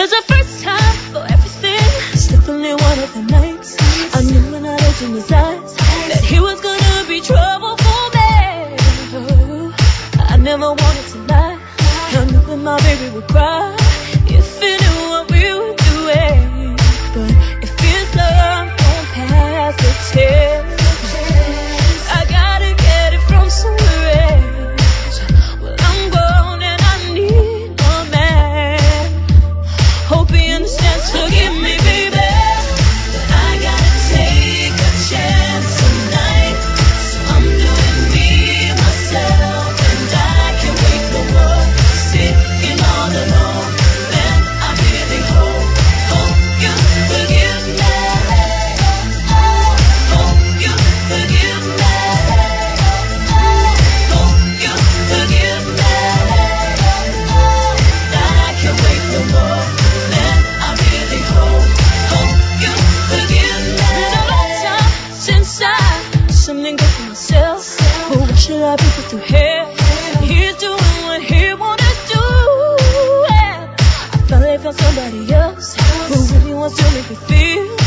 'Cause the first time for everything, it's definitely one of the nights I knew when I looked in his eyes that he was gonna be trouble for me. I never wanted to lie, I knew that my baby would cry if he knew what we were doing. But it feels like I'm on past the test. I gotta get it from somewhere else. Well, I'm grown and I need a man. Hope he understands, forgive me, baby, but I gotta take a chance tonight. So I'm doing me, myself, and I can't wait no more. Sitting all alone, man, I really hope you forgive me. Hope you forgive me. Hope you forgive me. I can't wait no more, man, I really hope you forgive me. Been a long time since I did something good for myself. But what should I be put through here? He's doing what he wanna do. I finally found somebody else who really wants to make me feel